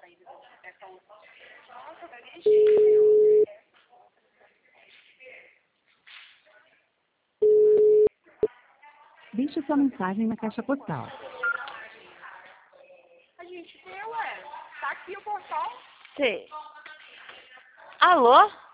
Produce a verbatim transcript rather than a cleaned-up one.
Nossa, tá bonitinho. Deixe sua mensagem na caixa postal. A gente vê, ué. Tá aqui o portão. Sim. Alô?